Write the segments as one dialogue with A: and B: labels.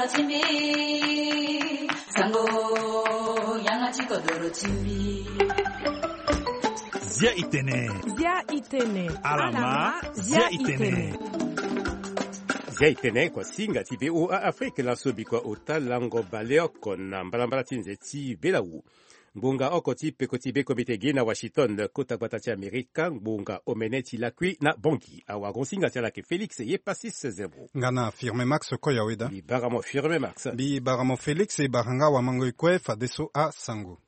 A: chimbi sango yanga chikodoro chimbi
B: Zia itene
C: alama
B: Zia itene
D: Zia itene kwa singa ti VOA Afrique la sobi kwa ota lango baleo kona mbalambala tinzeti belau. Mbunga okoti pekoti be komite gena Washington kota kwata Amerika mbunga omeneti lakwi na bongi awa gonsinga tia lake Felix ye pasis zero.
E: Ngana firme Max Koyaweda.
D: Bi baramo firme Max.
E: Bi baramo Felix e baranga wa mango ikwe fadeso a Sango.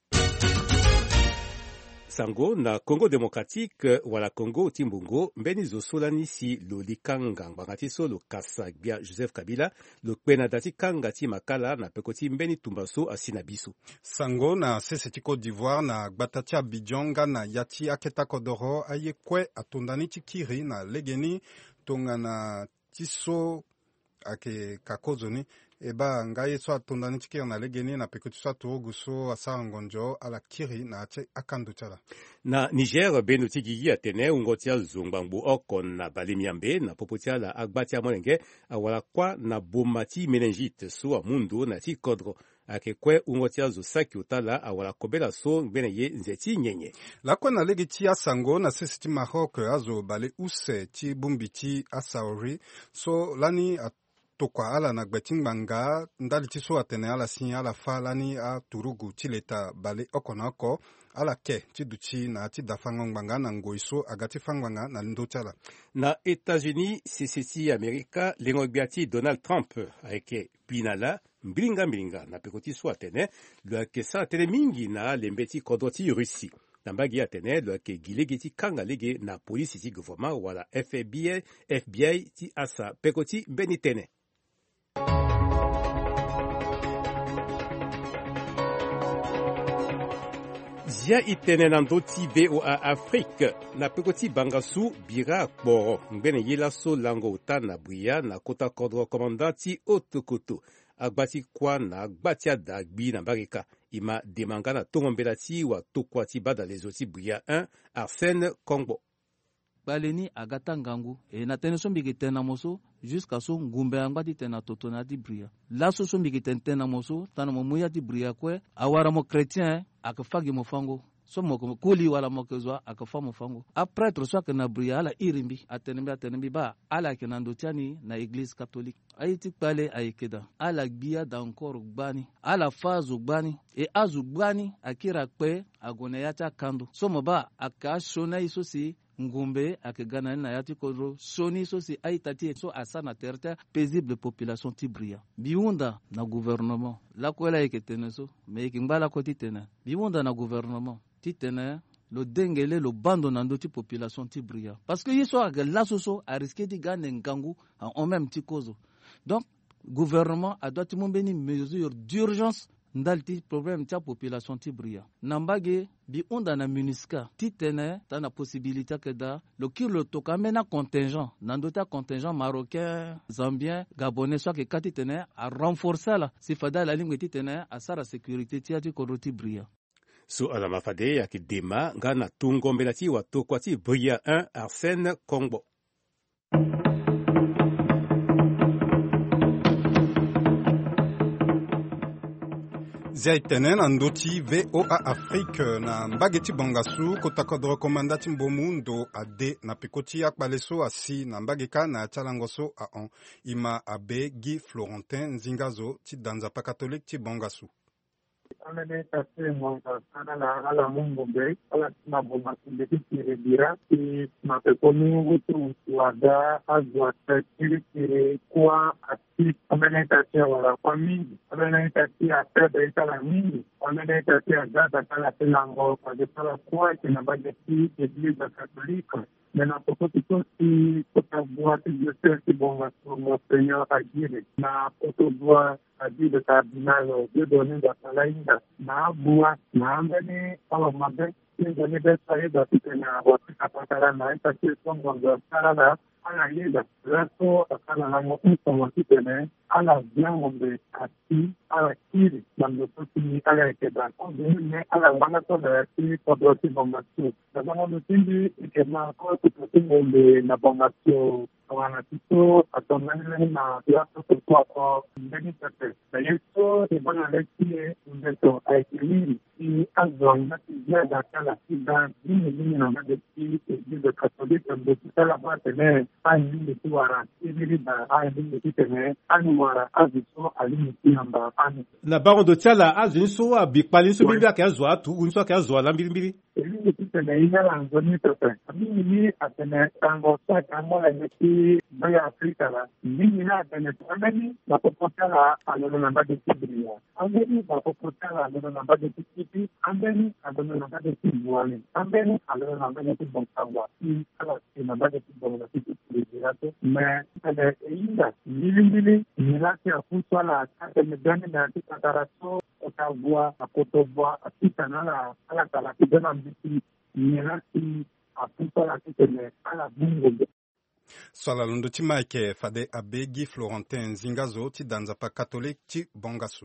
D: Sango na Congo démocratique wala Congo timbungo mbeni zo solani si lo likanga ngangati so lo kasa bia Joseph Kabila lo kwena dati kanga ti makala na pekoti mbeni tumbaso asina biso.
E: Sango na seseti Côte d'Ivoire na gbatati Abidjan na yati aketa kodoro aye kwe atondani tikiri na legeni tonga na tiso ake kakozoni eba ngaye so atondani tikiri na legeni na pekoti so aturuguso asa ngonjo ala kiri na ate akandu chala.
D: Na Niger benu tigigi atene ungotia zungbangu okon na balimiambe na popotia la agbatia molenge awala kwa na bomati meningite so amundu na ti kodro ake kwe ungotia zo saki utala awala kobela so ngene ye nzeti nyenye.
E: La kwa na legi ti Sango na sesiti Maroc azo bale use ti bumbiti asaori so lani tokwa ala na gbeting banga ndali ti so atene ala sin ala fa lani a turugu ti leta bale okonako ala ke ti duchi na ti dafango banga na ngoiso agati fangwanga na lindo chala.
D: Na États-Unis CCC Amerika lengogbiati Donald Trump aike pinala mbilinga na pekoti so atene lo ake sa atene mingi na lembeti kodoti Russi. Nambagi atene lo ake gilege ti kanga lege na polisi ti gouvernement wala FBI ti asa pekoti mbeni tene. Zia itene nando ti VOA Afrique na pekoti bangasu bira kporo mbene yela so lango uta na bria na kota kodro komandati otokoto agbati kwa na agbatia dagbi na barika ima demanga na tongombela ti wa tokwa ti bada lezo ti bria 1 Arsène Kongbo.
F: Baleni agata ngangu e na tene so mbigi tena moso jusqu'à so ngumbe angati tena totona di bria la so mbigi tena moso tana mo muya di bria kwe awara mo chrétien akafagi mo fango so mo kuli wala mo kezwa akafa mo fango après trop soit que na bria ala irimbi atenembi ba ala kenando tiani na église catholique ayiti pale ayekeda ala gbia dankor gbani ala fazu gbani e azu gbani akira kwe agone yata kando so mo ba akashona isosi ngumbe akegana na yati kodro soni so si aitati so asana terre paisible population tibria biunda na gouvernement la kwela eketene so me kimbala koti tena biunda na gouvernement titene lo dengele lo bando na ndoti population tibria parce que yiso aga la so a risqué di gane ngangu en même ti kozo donc gouvernement a doit mombeni mesure d'urgence ndalti problème tia population tibria nambage bi onda na MINUSCA titene tana possibilité que da le kilo toka mena contingent nandota contingent marocain zambien gabonais soit que katitene a renforcer la sifada la ligne titene a sara sécurité tia ti koroti bria
D: So ala mafade ya kidema ngana tungombela ti wa tokwa ti bria 1 Arsène Kongbo.
E: Zia itene na ndoti VOA Afrique na mbageti bangasu kota kodro komandati mbomundo ade na pekoti akbaleso asi na mbageka na chalangoso a on ima abe Guy Florentin Nzingazo ti danzapa catholique ti bangasu.
G: Amene tase mwanga sana la ala mungu be ala tina boma kumbeki kire bira ki mapekoni wutu wada azwa kire kwa ati amene tase wala kwa mingi amene tase atebe itala mingi amene tase agada kala telango kwa jetala kwa kina bageti egliza katolika mena pokoti kosi kota buati jese bonga mo Seigneur agire na poto bua adi de cardinal de donner da talainda na bua na ambeni ala mabe ingani be sai da tena wati kapatara na ita ke songo da sala ala yeda raso akala na mo como tene ala biangombe ati ala kiri mando tuni ala keda ne ala bana to da ti podoti bomba tu da bana tindi ke na ko tungombe na bomba tu wana tiso atonani na yato kwa mbeni tete. Na yeso ibana leki mbeto aikili i azonga tijia dakala sida dini na madeki de katolika mbetala batene ani tiwara ibiri da ani titene ani wara aziso alimi tiamba ani.
D: Na baron de tiala azinso abikpali so bibia ka zo atu unso ka zo la mbiri.
G: Ili titene ina la ngoni tete. Mimi atene tango sa kamo la neki baya Afrika la. Mimi na atene tameni na popotala alono na madeki bria. Ambeni na popotala alono na madeki tipi. Ambeni alono na madeki buani. Ambeni alono na madeki bonkawa. Ala na madeki bonga tipi birato. Me tene inda mbili nilaki akuswa la kate medani na tikataraso otavua akotovua apita nala ala kala kidena mbiti nilaki akuswa la kitene ala bungo.
E: Swala lundo chimaike fade abegi Florentin Zingazo ti danza pa Catholique ti Bongasu.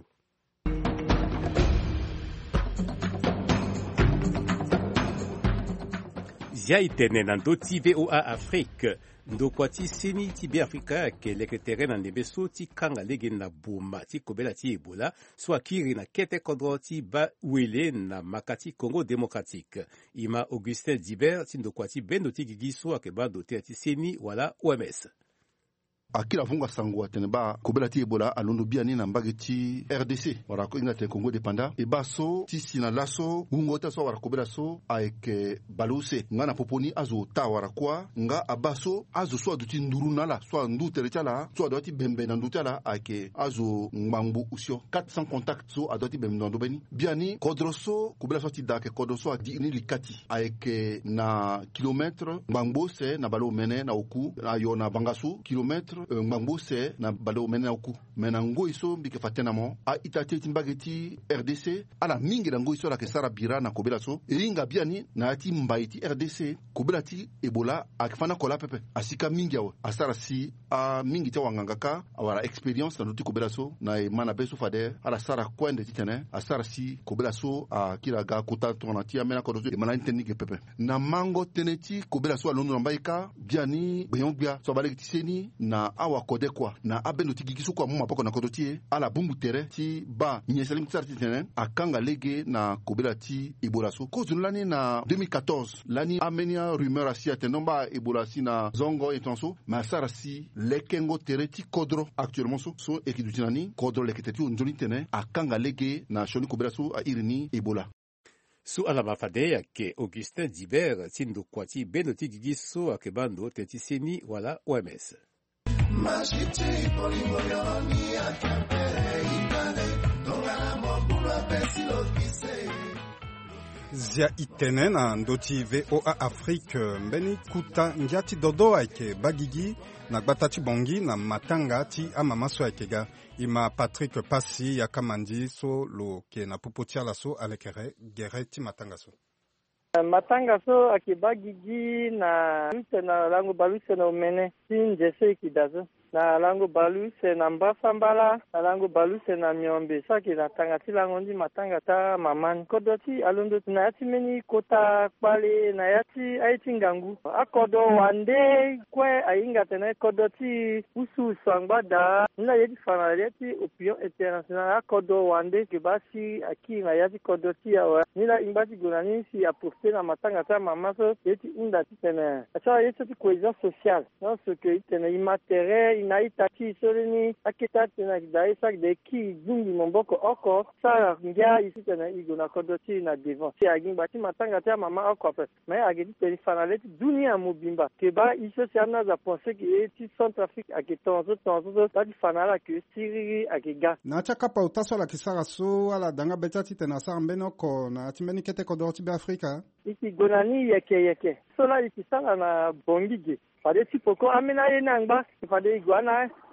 D: Zia itene na ndo ti VOA Afrique. Ndo kwa ti seni ti be Afrika ke leke terrain na nebeso ti kanga lege na buma ti kobela ti Ebola so akiri na kete kodro ti ba wele na makati Congo démocratique. Ima Augustin Diber ti ndo kwa ti bendo ti gigiso akeba do te ti seni wala OMS.
B: Akila funga sangwa teneba kobela ti Ebola alondo biani na mbage ti RDC wara ko ingate Congo dépendant e baso ti sina laso ngota so wara kobela so avec baluse ngana poponi azo ta wara kwa nga abaso azo so aduti nduru nala so ndu teretala so adoti bembe na ndu tala avec azo ngbangu usio 400 contact so adoti bembe ndo beni biani kodroso kobela so ti dake kodroso adi ni likati avec na kilomètre ngbangu se na balo mene na oku ayo na bangasu kilomètre Mbambo se na balo mena oku mena ngo iso mbike fatena mo a itate timbageti RDC ala mingi na ngo iso la kesara bira na kobela so ringa biani na ati mbaiti RDC kobela ti Ebola akifana kola pepe asika mingi awa asara si a mingi ta wangangaka awara experience na luti kobela so na mana beso fade ala sara kwende titene asara si kobela so a kila ga kota tona ti amena ko do mana technique pepe na mango teneti kobela so alondo mbaika biani beyongbia so baleki tiseni na awa kode kwa na abeno tigigisu kwa muma poko na kodotie ala bumbu tere ti ba nyeselim tsarti tenen akanga lege na kobela ti Ebola so ko zunlani na 2014 lani amenia rumeur asia tenomba Ebola si na zongo etonso ma sarasi lekengo tere ti kodro actuellement so ekidutinani kodro leketeti onjoni tenen akanga lege na shoni kobela so a irini Ebola.
D: Su ala mafade yake Augustin Diber tindo kwa ti beno ti gigiso akebando te ti seni wala OMS.
H: Mashiti polimorioni akapere ikane Dongana mobula pesilo kise
E: Zia itene na ndoti VOA Afrique mbeni kuta njati dodo aike bagigi na gbatati bongi na matanga ti amamaso aikega ima Patrick Passi ya kamandi so lo ke na pupotia la so alekere gere ti matanga so.
I: Matanga so akibagigi na lute na lango baluse na umene si njese ikidazo na lango baluse na mbafambala na lango baluse na miombe saki na tangati lango ndi matanga ta mamani kodoti alondo na yati meni kota kpale na yati aiti ngangu akodo wande kwe ainga tena kodoti usu sangbada na yeti fana yeti opinion international akodo wande kibasi aki na yati kodoti ya nila imbati gunani si apurte na matanga ta mamaso yeti inda tena acha yeti cohésion sociale non ce que tena imatere inaitaki soleni akita tena daisa de ki zungi momboko oko sara ngia isi tena igona kodoti na devant si agin bati matanga ta mama oko pe mais agedi telefona leti dunia mobimba ke ba iso sana za penser que eti Centrafrique aketonzo tonzo tadi fanala que siri akega
E: na chaka pa utaso la kisara so ala danga betati tena sa mbeno ko na timeni kete kodoti be Afrika
I: iki gonani yeke sola ikisala na bongige fade tipoko amena yenangba fade iguana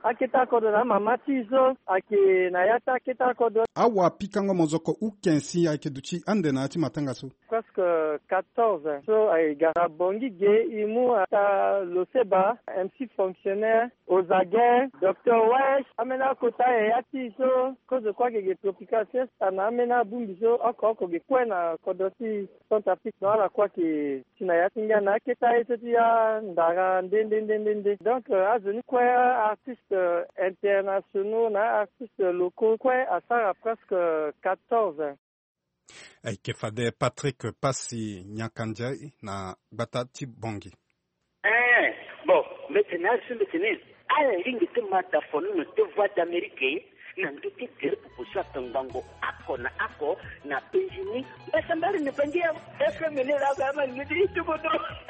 I: akita kodo na mama tizo ake na yata akita kodo
E: awa pikango mozoko ukensi ake duchi ande na ati matanga so
I: presque 14 so ay gara bongi ge imu ata loseba MC fonctionnaire aux aguets Dr Wesh amena kota yati so cause quoi que tropical siesta na amena bumbizo oko ge kwena kodoti Centrafrique dans la quoi que sina yatinga na keta etia ndara ndende donc azoni quoi artistes internationaux na artistes locaux quoi à ça presque 14
E: ay kefade Patrick Passi Nyakanjai na Batati Bongi
J: bon maintenant sur le tennis ala ringi te mata fonu no te voix d'Amérique na nduti tere pupusa tangango ako na penjini basambari ne pengia FM ne la kama ngidi tukodo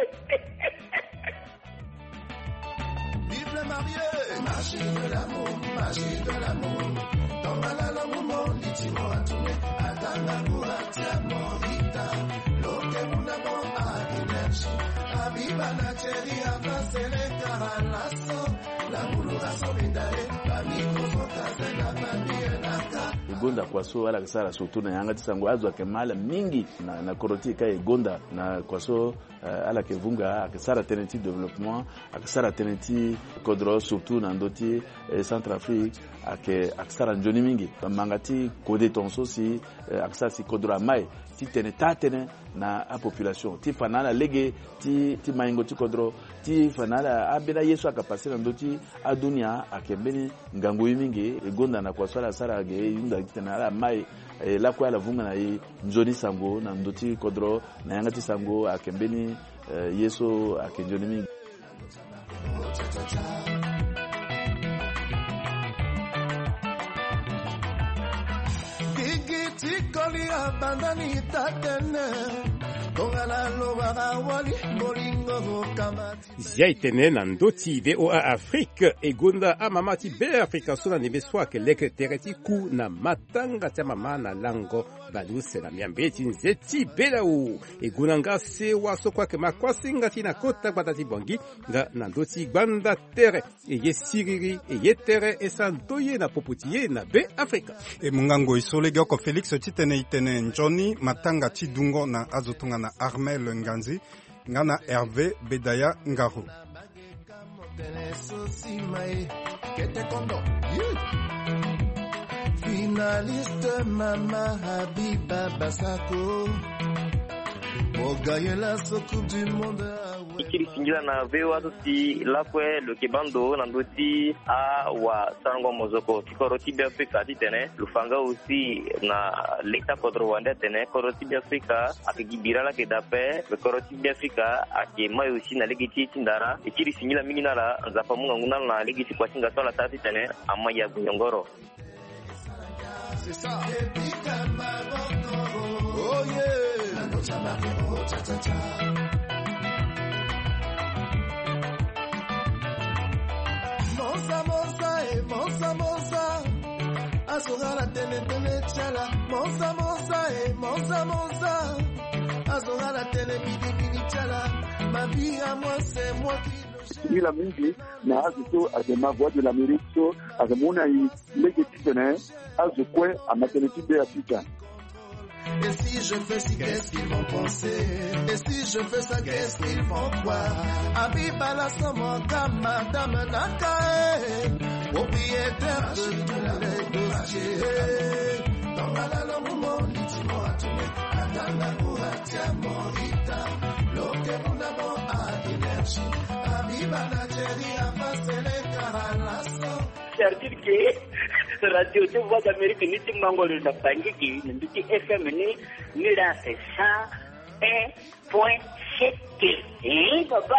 H: Vive le marié, magie de l'amour, dans la moment, litimo atune, atanga kuatia morita, loke munamo a énergie, abiba na cheri avaseleka halaso, la muluraso bindare, la mikozoka zena mambie naka.
K: Igonda kwaso ala kisara sutuna yanga tisango azwa kemala mingi na koroti ka igonda na kwaso ala kevunga akisara teneti development akisara teneti kodro surtout na ndoti Centrafrique akisara njoni mingi mangati kode tonso si akisara si kodro mai ti tene na a population ti fanala lege ti maingo ti kodro ti fanala abena yesu akapasi na ndoti adunia akembeni ngangu mingi igonda na kwaso ala sara ge yunda tena ala mai la kwa la vunga na njoni sango na ndoti kodro na yanga ti sango akembeni yeso akenjoni mingi
H: Gigi tikoli abandani tatene Kongala loba wali molingo kamati
D: Jaitene na ndoti VOA Afrique egonda amamati be Afrika sona nimeswa ke leke tereti ku na matanga tia mama na lango baluse na miambeti nzeti belau egonanga se waso kwa ke makwasinga tina kota batati bongi nga na ndoti gbanda tere eye siriri eye tere esantoye na poputiye na be Afrika
E: e mungango isolege ko Felix titene itene njoni matanga tidungo na azotunga na Armel Nganzi ngana Hervé Bedaya Ngaru
H: finaliste Mama Habiba Basako Mogayela so coupe du monde
L: ikiri singira na vewa tuti lakwe lokebando na ndoti a wa sango mozoko tikoroti bi Afrika titene lufanga aussi na leta kodro wanda tene koroti bi Afrika akigibira la kedape koroti bi Afrika akema aussi na legiti tindara ikiri singira mingi na la nzapa munga nguna na legiti kwa singa tola tati tene amaya gunyongoro
H: c'est ça oh yeah Monza azogala tene chala Monza azogala tene bidi chala mabia moi c'est moi qui
M: la mingi na azito azema voix de l'Amérique so azemona i legetitene azokwe amateneti de Afrika.
H: Et si je fais ci, qu'est-ce qu'ils vont penser? Et si je fais ça, qu'est-ce qu'ils vont croire? Abiba la somoka, madame Nakae, propriétaire de tous les dossiers. Dans la moment, l'itimo atume, atanga kuhatia morita, loke munabo a énergie. Abiba na jeri afasele karalaso.
J: C'est-à-dire que radio de voix d'Amérique ni timango le napangiki ni FM ni la 101.7 papa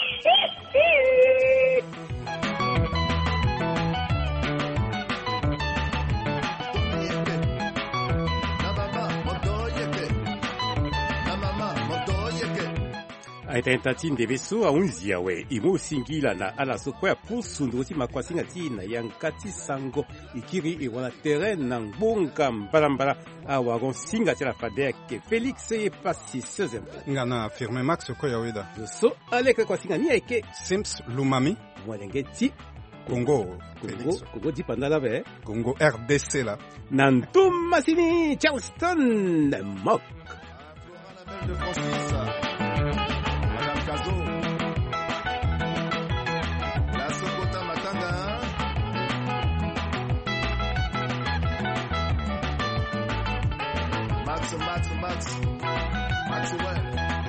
D: aitentati ndebeso aunzia we imo singila na ala sokwa pusu ndoti makwasinga ti na yankati sango ikiri e wana terrain na ngbonga mbalambala awagon singa ti la fadek Felix e pasi sezem
E: ngana affirme Max ko yawida
D: so aleka kwasinga ni eke
E: Sims Lumami
D: mwalengeti
E: Congo.
D: Congo dit pendant la veille.
E: Congo RDC là.
D: Nantum Massini, Charleston, Mock.
H: De Francis, Madame Cazo, la Sokota Matanga, Max, ouais.